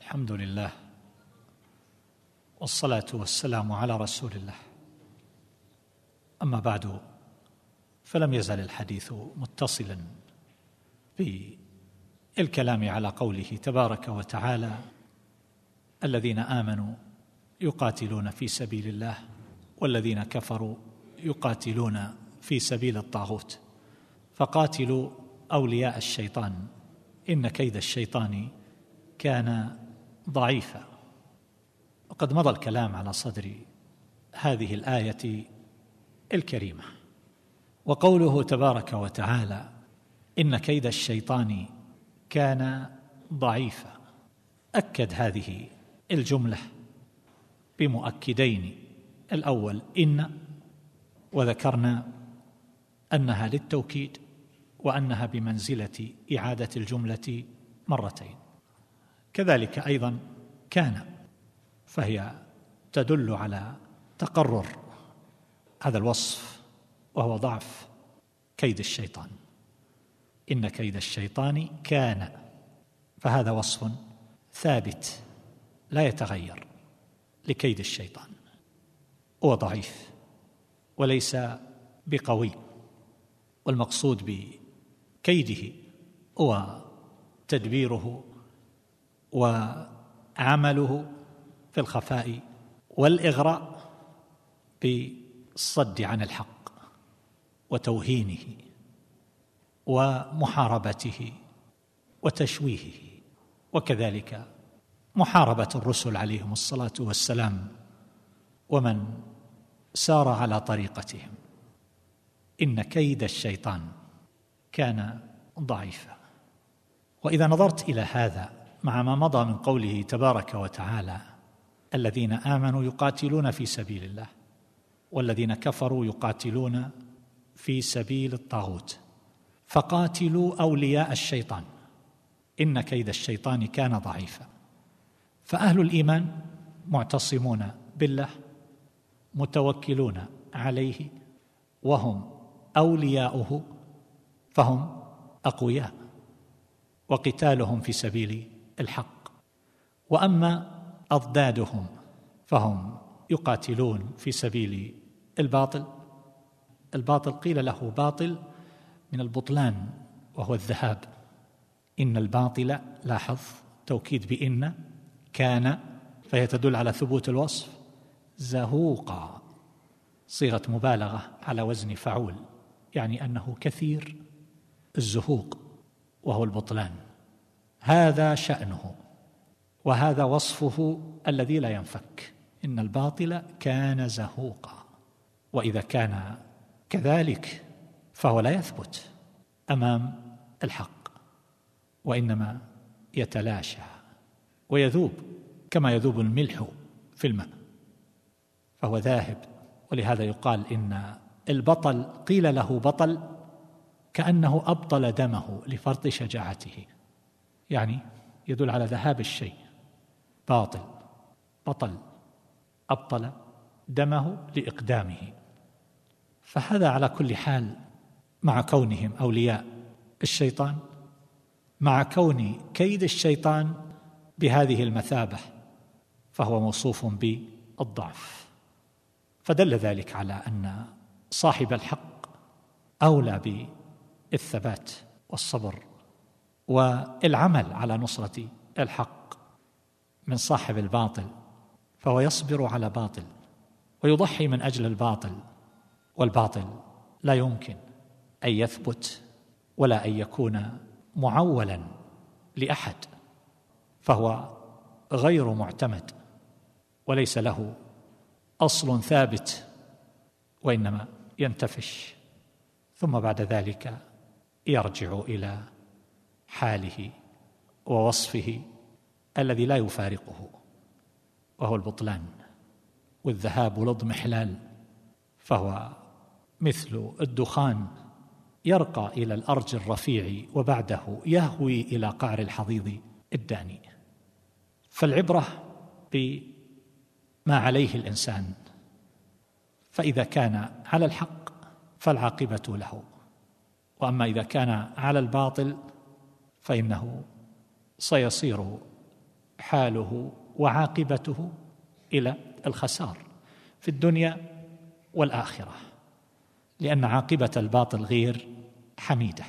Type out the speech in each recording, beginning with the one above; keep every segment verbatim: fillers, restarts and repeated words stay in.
الحمد لله والصلاة والسلام على رسول الله. أما بعد، فلم يزل الحديث متصلا بالكلام على قوله تبارك وتعالى: الذين آمنوا يقاتلون في سبيل الله والذين كفروا يقاتلون في سبيل الطاغوت فقاتلوا أولياء الشيطان إن كيد الشيطان كان ضعيفا. وقد مضى الكلام على صدر هذه الآية الكريمة. وقوله تبارك وتعالى: إن كيد الشيطان كان ضعيفا، أكد هذه الجملة بمؤكدين: الأول إن، وذكرنا أنها للتوكيد وأنها بمنزلة إعادة الجملة مرتين. كذلك أيضا كان، فهي تدل على تقرر هذا الوصف وهو ضعف كيد الشيطان. إن كيد الشيطان كان، فهذا وصف ثابت لا يتغير لكيد الشيطان. هو ضعيف وليس بقوي، والمقصود بكيده هو تدبيره وعمله في الخفاء والإغراء بالصد عن الحق وتوهينه ومحاربته وتشويهه، وكذلك محاربة الرسل عليهم الصلاة والسلام ومن سار على طريقتهم. إن كيد الشيطان كان ضعيفا. وإذا نظرت إلى هذا مع ما مضى من قوله تبارك وتعالى: الذين آمنوا يقاتلون في سبيل الله والذين كفروا يقاتلون في سبيل الطاغوت فقاتلوا أولياء الشيطان إن كيد الشيطان كان ضعيفا. فأهل الإيمان معتصمون بالله متوكلون عليه وهم أولياؤه، فهم أقوياء، وقتالهم في سبيل الحق. وأما أضدادهم فهم يقاتلون في سبيل الباطل. الباطل قيل له باطل من البطلان وهو الذهاب. إن الباطل، لاحظ توكيد بإن، كان، فهي تدل على ثبوت الوصف، زهوقا، صيغة مبالغة على وزن فعول، يعني أنه كثير الزهوق وهو البطلان. هذا شأنه وهذا وصفه الذي لا ينفك. إن الباطل كان زهوقا. وإذا كان كذلك فهو لا يثبت أمام الحق، وإنما يتلاشى ويذوب كما يذوب الملح في الماء، فهو ذاهب. ولهذا يقال إن البطل قيل له بطل كأنه أبطل دمه لفرط شجاعته، يعني يدل على ذهاب الشيء. باطل، بطل، أبطل دمه لإقدامه. فهذا على كل حال مع كونهم أولياء الشيطان، مع كون كيد الشيطان بهذه المثابة، فهو موصوف بالضعف. فدل ذلك على أن صاحب الحق أولى بالثبات والصبر والعمل على نصرة الحق من صاحب الباطل، فهو يصبر على باطل ويضحي من أجل الباطل، والباطل لا يمكن أن يثبت ولا أن يكون معولا لأحد، فهو غير معتمد وليس له أصل ثابت، وإنما ينتفش ثم بعد ذلك يرجع إلى حاله ووصفه الذي لا يفارقه، وهو البطلان والذهاب والاضمحلال. فهو مثل الدخان يرقى إلى الأرج الرفيع وبعده يهوي إلى قعر الحضيض الداني. فالعبرة بما عليه الإنسان، فإذا كان على الحق فالعاقبة له، وأما إذا كان على الباطل فإنه سيصير حاله وعاقبته إلى الخسار في الدنيا والآخرة، لأن عاقبة الباطل غير حميدة.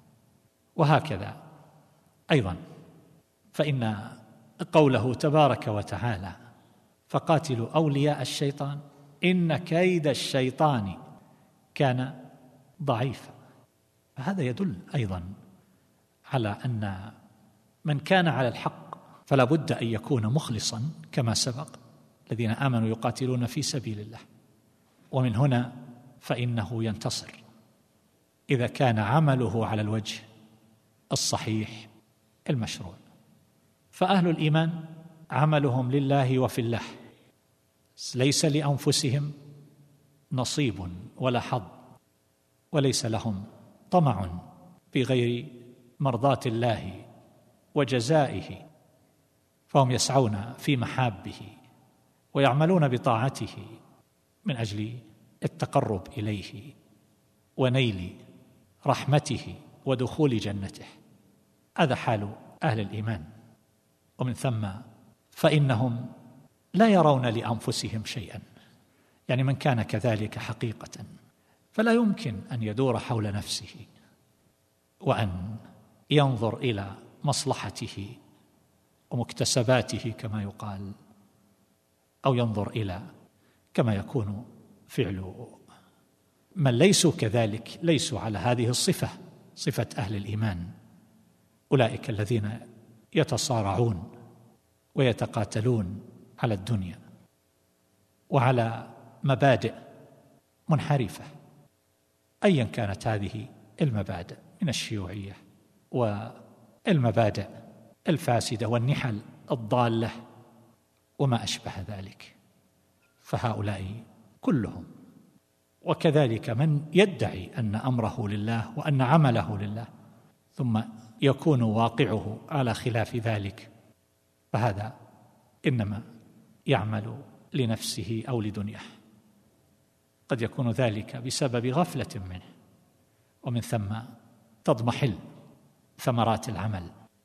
وهكذا أيضا فإن قوله تبارك وتعالى فقاتلوا أولياء الشيطان إن كيد الشيطان كان ضعيفا، فهذا يدل أيضا على أن من كان على الحق فلا بد أن يكون مخلصا كما سبق، الذين آمنوا يقاتلون في سبيل الله، ومن هنا فإنه ينتصر إذا كان عمله على الوجه الصحيح المشروع. فأهل الإيمان عملهم لله وفي الله، ليس لأنفسهم نصيب ولا حظ، وليس لهم طمع بغير مرضاة الله وجزائه، فهم يسعون في محابه ويعملون بطاعته من أجل التقرب إليه ونيل رحمته ودخول جنته. هذا حال أهل الإيمان. ومن ثم فإنهم لا يرون لأنفسهم شيئا، يعني من كان كذلك حقيقة فلا يمكن أن يدور حول نفسه وأن ينظر إلى مصلحته ومكتسباته كما يقال، أو ينظر إلى كما يكون فعل من ليسوا كذلك، ليسوا على هذه الصفة، صفة أهل الإيمان، أولئك الذين يتصارعون ويتقاتلون على الدنيا وعلى مبادئ منحرفة أيا كانت هذه المبادئ من الشيوعية والمبادئ الفاسدة والنحل الضالة وما أشبه ذلك، فهؤلاء كلهم. وكذلك من يدعي أن أمره لله وأن عمله لله ثم يكون واقعه على خلاف ذلك، فهذا إنما يعمل لنفسه أو لدنياه، قد يكون ذلك بسبب غفلة منه، ومن ثم تضمحل ثمرات العمل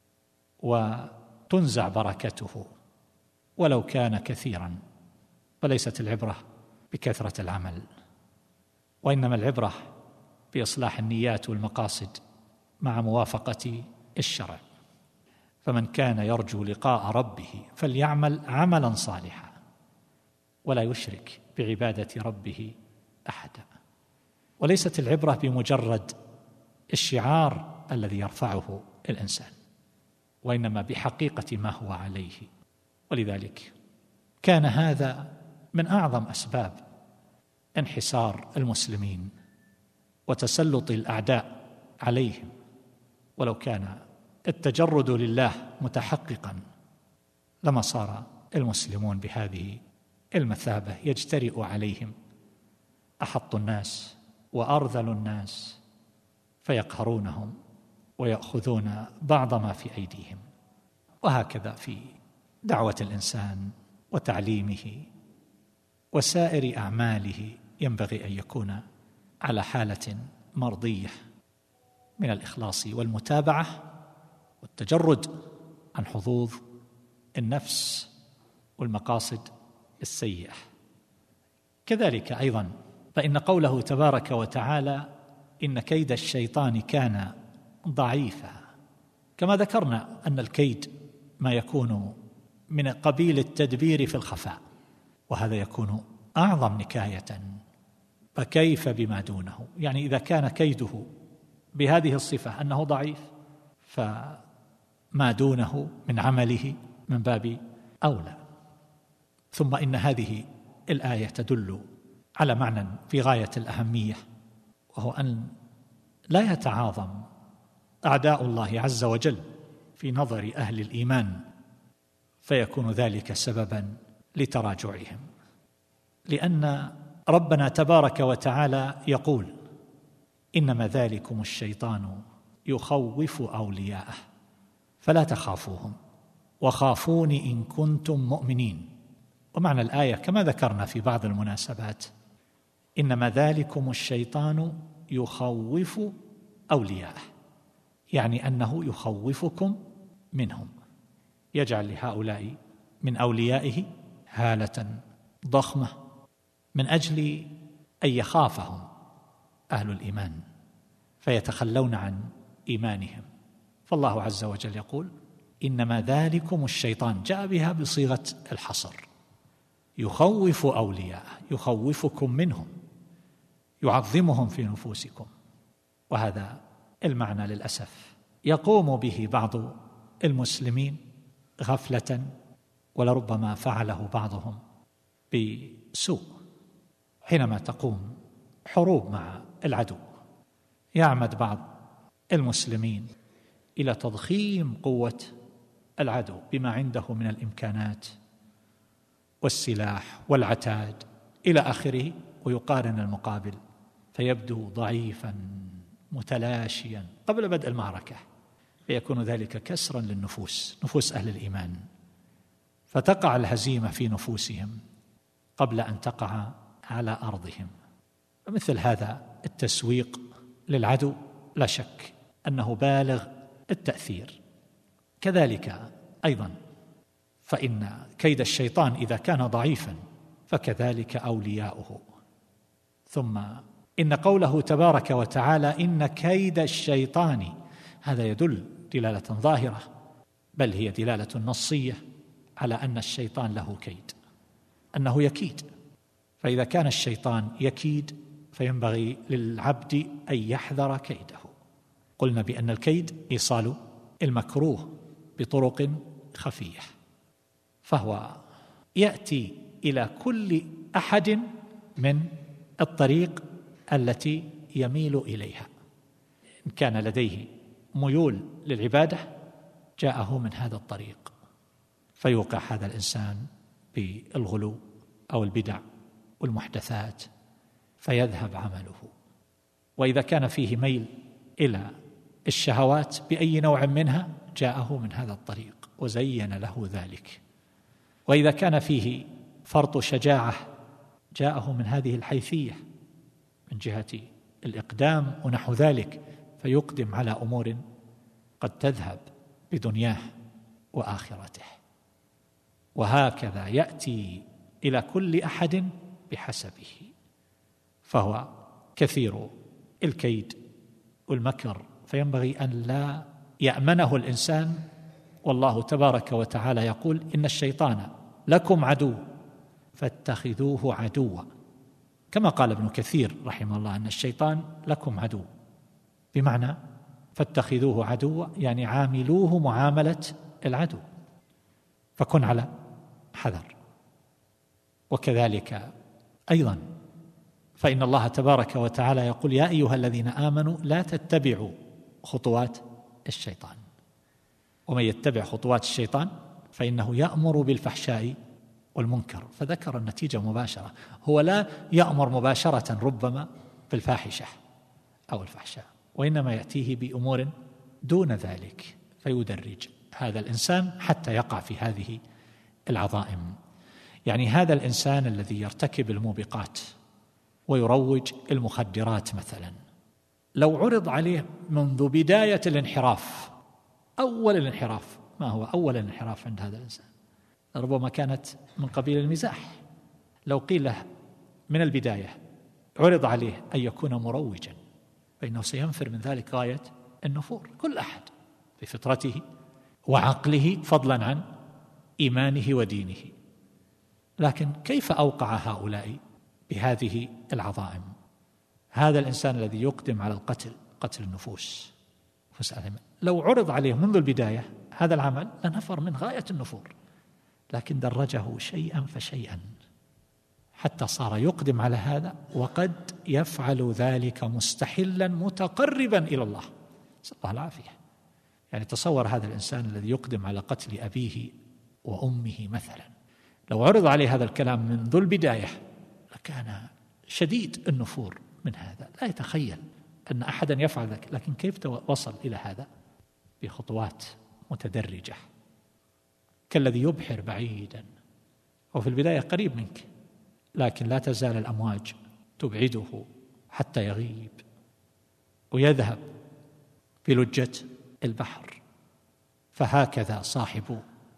وتنزع بركته ولو كان كثيرا. فليست العبرة بكثرة العمل، وإنما العبرة بإصلاح النيات والمقاصد مع موافقة الشرع. فمن كان يرجو لقاء ربه فليعمل عملا صالحا ولا يشرك بعبادة ربه أحدا. وليست العبرة بمجرد الشعار الذي يرفعه الإنسان، وإنما بحقيقة ما هو عليه. ولذلك كان هذا من أعظم أسباب انحسار المسلمين وتسلط الأعداء عليهم. ولو كان التجرد لله متحققا لما صار المسلمون بهذه المثابة يجترئ عليهم أحط الناس وأرذل الناس فيقهرونهم ويأخذون بعض ما في أيديهم. وهكذا في دعوة الإنسان وتعليمه وسائر أعماله ينبغي أن يكون على حالة مرضية من الإخلاص والمتابعة والتجرد عن حظوظ النفس والمقاصد السيئة. كذلك أيضا فإن قوله تبارك وتعالى إن كيد الشيطان كان ضعيفا، كما ذكرنا أن الكيد ما يكون من قبيل التدبير في الخفاء، وهذا يكون أعظم نكاية، فكيف بما دونه؟ يعني إذا كان كيده بهذه الصفة أنه ضعيف، فما دونه من عمله من باب أولى. ثم إن هذه الآية تدل على معنى في غاية الأهمية، وهو أن لا يتعاظم أعداء الله عز وجل في نظر أهل الإيمان فيكون ذلك سببا لتراجعهم، لأن ربنا تبارك وتعالى يقول إنما ذلكم الشيطان يخوف أولياءه فلا تخافوهم وخافوني إن كنتم مؤمنين. ومعنى الآية كما ذكرنا في بعض المناسبات إنما ذلكم الشيطان يخوف أولياءه، يعني أنه يخوفكم منهم، يجعل لهؤلاء من أوليائه هالة ضخمة من أجل أن يخافهم أهل الإيمان فيتخلون عن إيمانهم. فالله عز وجل يقول: إنما ذلكم الشيطان، جاء بها بصيغة الحصر، يخوف أولياءه، يخوفكم منهم، يعظمهم في نفوسكم. وهذا المعنى للأسف يقوم به بعض المسلمين غفلة، ولربما فعله بعضهم بسوء. حينما تقوم حروب مع العدو يعمد بعض المسلمين إلى تضخيم قوة العدو بما عنده من الإمكانات والسلاح والعتاد إلى آخره، ويقارن المقابل فيبدو ضعيفا متلاشيا قبل بدء المعركة، فيكون ذلك كسرا للنفوس، نفوس أهل الإيمان، فتقع الهزيمة في نفوسهم قبل أن تقع على أرضهم. فمثل هذا التسويق للعدو لا شك أنه بالغ التأثير. كذلك أيضا فإن كيد الشيطان إذا كان ضعيفا فكذلك أولياؤه. ثم إن قوله تبارك وتعالى إن كيد الشيطان، هذا يدل دلالة ظاهرة، بل هي دلالة نصية على أن الشيطان له كيد، أنه يكيد. فإذا كان الشيطان يكيد فينبغي للعبد أن يحذر كيده. قلنا بأن الكيد إيصال المكروه بطرق خفية، فهو يأتي إلى كل أحد من الطريق التي يميل إليها. إن كان لديه ميول للعبادة جاءه من هذا الطريق، فيوقع هذا الإنسان بالغلو أو البدع والمحدثات فيذهب عمله. وإذا كان فيه ميل إلى الشهوات بأي نوع منها جاءه من هذا الطريق وزين له ذلك. وإذا كان فيه فرط شجاعة جاءه من هذه الحيثية من جهة الإقدام ونحو ذلك، فيقدم على أمور قد تذهب بدنياه وآخرته. وهكذا يأتي إلى كل أحد بحسبه، فهو كثير الكيد والمكر، فينبغي أن لا يأمنه الإنسان. والله تبارك وتعالى يقول إن الشيطان لكم عدو فاتخذوه عدوا، كما قال ابن كثير رحمه الله أن الشيطان لكم عدو، بمعنى فاتخذوه عدوا يعني عاملوه معاملة العدو، فكن على حذر. وكذلك أيضا فإن الله تبارك وتعالى يقول يا أيها الذين آمنوا لا تتبعوا خطوات الشيطان، ومن يتبع خطوات الشيطان فإنه يأمر بالفحشاء والمنكر، فذكر النتيجة مباشرة. هو لا يأمر مباشرة ربما بالفاحشة أو الفحشاء، وإنما يأتيه بأمور دون ذلك فيدرج هذا الإنسان حتى يقع في هذه العظائم. يعني هذا الإنسان الذي يرتكب الموبقات ويروج المخدرات مثلا، لو عرض عليه منذ بداية الانحراف، أول الانحراف، ما هو أول الانحراف عند هذا الإنسان؟ ربما كانت من قبيل المزاح. لو قيل له من البداية عرض عليه أن يكون مروجا، فإنه سينفر من ذلك غاية النفور، كل أحد بفطرته وعقله فضلا عن إيمانه ودينه. لكن كيف أوقع هؤلاء بهذه العظائم؟ هذا الإنسان الذي يقدم على القتل، قتل النفوس، لو عرض عليه منذ البداية هذا العمل لنفر من غاية النفور، لكن درجه شيئا فشيئا حتى صار يقدم على هذا، وقد يفعل ذلك مستحلا متقربا إلى الله، نسأل الله العافية. يعني تصور هذا الإنسان الذي يقدم على قتل أبيه وأمه مثلا، لو عرض عليه هذا الكلام منذ البداية لكان شديد النفور من هذا، لا يتخيل أن أحدا يفعل ذلك. لكن كيف وصل إلى هذا؟ بخطوات متدرجة، كالذي يبحر بعيدا وفي البداية قريب منك، لكن لا تزال الأمواج تبعده حتى يغيب ويذهب بلجة البحر. فهكذا صاحب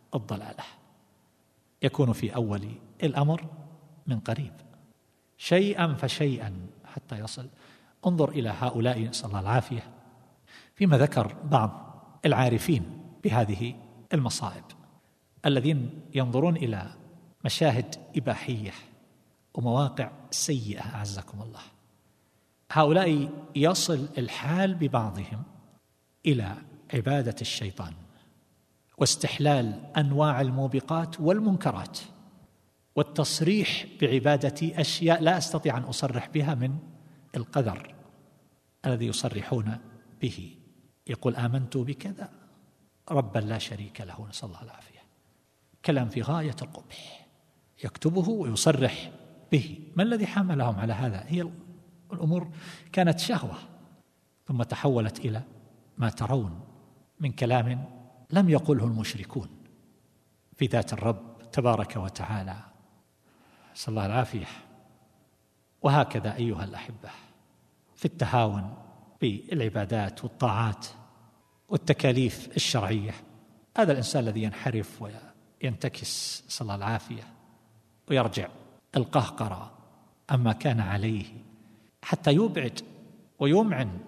الضلالة. يكون في أول الأمر من قريب، شيئا فشيئا حتى يصل. انظر إلى هؤلاء، نسأل الله العافية، فيما ذكر بعض العارفين بهذه المصائب الذين ينظرون إلى مشاهد إباحية ومواقع سيئة أعزكم الله. هؤلاء يصل الحال ببعضهم إلى عبادة الشيطان واستحلال أنواع الموبقات والمنكرات والتصريح بعبادة أشياء لا أستطيع أن أصرح بها من القدر الذي يصرحون به. يقول آمنت بكذا ربا لا شريك له، نسأل الله العافية. كلام في غاية القبح، يكتبه ويصرح به. ما الذي حملهم على هذا؟ هي الأمور كانت شهوة، ثم تحولت إلى ما ترون من كلام لم يقله المشركون في ذات الرب تبارك وتعالى، نسأل الله العافية. وهكذا أيها الأحبة في التهاون بالعبادات والطاعات والتكاليف الشرعية، هذا الإنسان الذي ينحرف وينتكس نسأل الله العافية ويرجع القهقرة أما كان عليه حتى يبعد ويمعن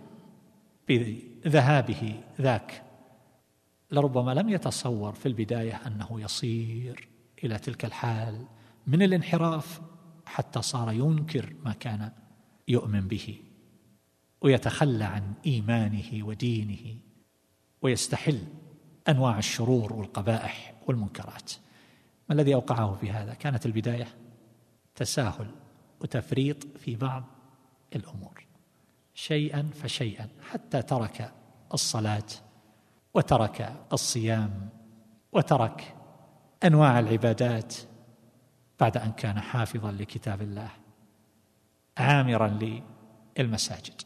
بذهابه ذاك، لربما لم يتصور في البداية أنه يصير إلى تلك الحال من الانحراف حتى صار ينكر ما كان يؤمن به ويتخلى عن إيمانه ودينه ويستحل أنواع الشرور والقبائح والمنكرات. ما الذي أوقعه في هذا؟ كانت البداية تساهل وتفريط في بعض الأمور، شيئا فشيئا، حتى ترك الصلاة وترك الصيام وترك أنواع العبادات بعد أن كان حافظا لكتاب الله عامرا للمساجد.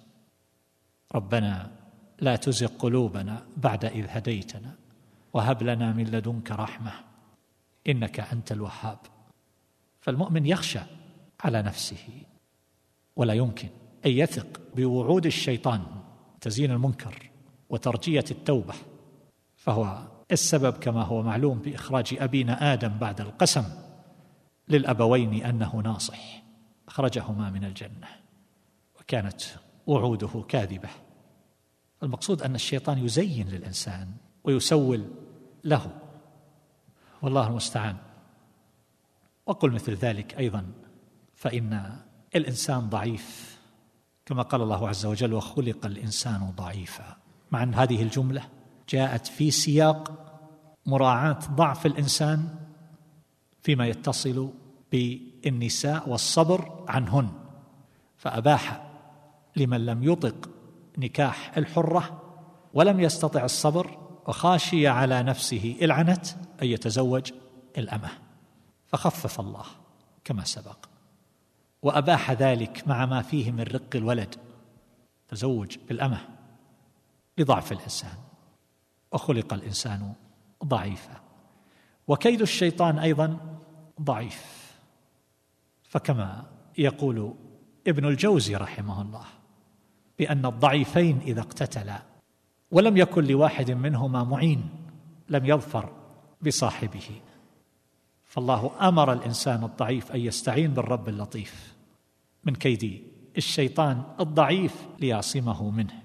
ربنا لا تزغ قلوبنا بعد إذ هديتنا وهب لنا من لدنك رحمة إنك أنت الوهاب. فالمؤمن يخشى على نفسه ولا يمكن أن يثق بوعود الشيطان تزيين المنكر وترجية التوبة، فهو السبب كما هو معلوم بإخراج أبينا آدم بعد القسم للأبوين أنه ناصح، أخرجهما من الجنة وكانت وعوده كاذبة. المقصود أن الشيطان يزين للإنسان ويسول له، والله المستعان. وقل مثل ذلك أيضا فإن الإنسان ضعيف كما قال الله عز وجل وخلق الإنسان ضعيفا، مع أن هذه الجملة جاءت في سياق مراعاة ضعف الإنسان فيما يتصل بالنساء والصبر عنهن، فأباح لمن لم يطق نكاح الحرة ولم يستطع الصبر وخاشي على نفسه العنت أن يتزوج الأمة، فخفف الله كما سبق، وأباح ذلك مع ما فيه من رق الولد تزوج بالأمة لضعف الإنسان، وخلق الإنسان ضعيفا. وكيد الشيطان أيضا ضعيف، فكما يقول ابن الجوزي رحمه الله بأن الضعيفين إذا اقتتلا ولم يكن لواحد منهما معين لم يظفر بصاحبه، فالله أمر الإنسان الضعيف أن يستعين بالرب اللطيف من كيد الشيطان الضعيف ليعصمه منه.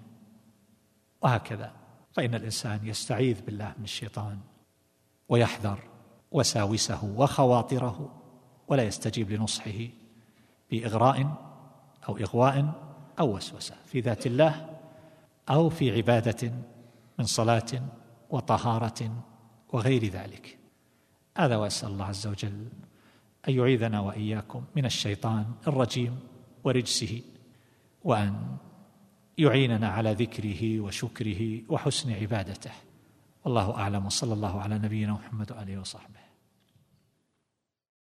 وهكذا فإن الإنسان يستعيذ بالله من الشيطان ويحذر وساوسه وخواطره، ولا يستجيب لنصحه بإغراء أو إغواء أو وسوسة في ذات الله أو في عبادة من صلاة وطهارة وغير ذلك. هذا، وأسأل الله عز وجل أن يعيذنا وإياكم من الشيطان الرجيم ورجسه، وأن يعيننا على ذكره وشكره وحسن عبادته. والله أعلم، وصلى الله على نبينا محمد وآله وصحبه.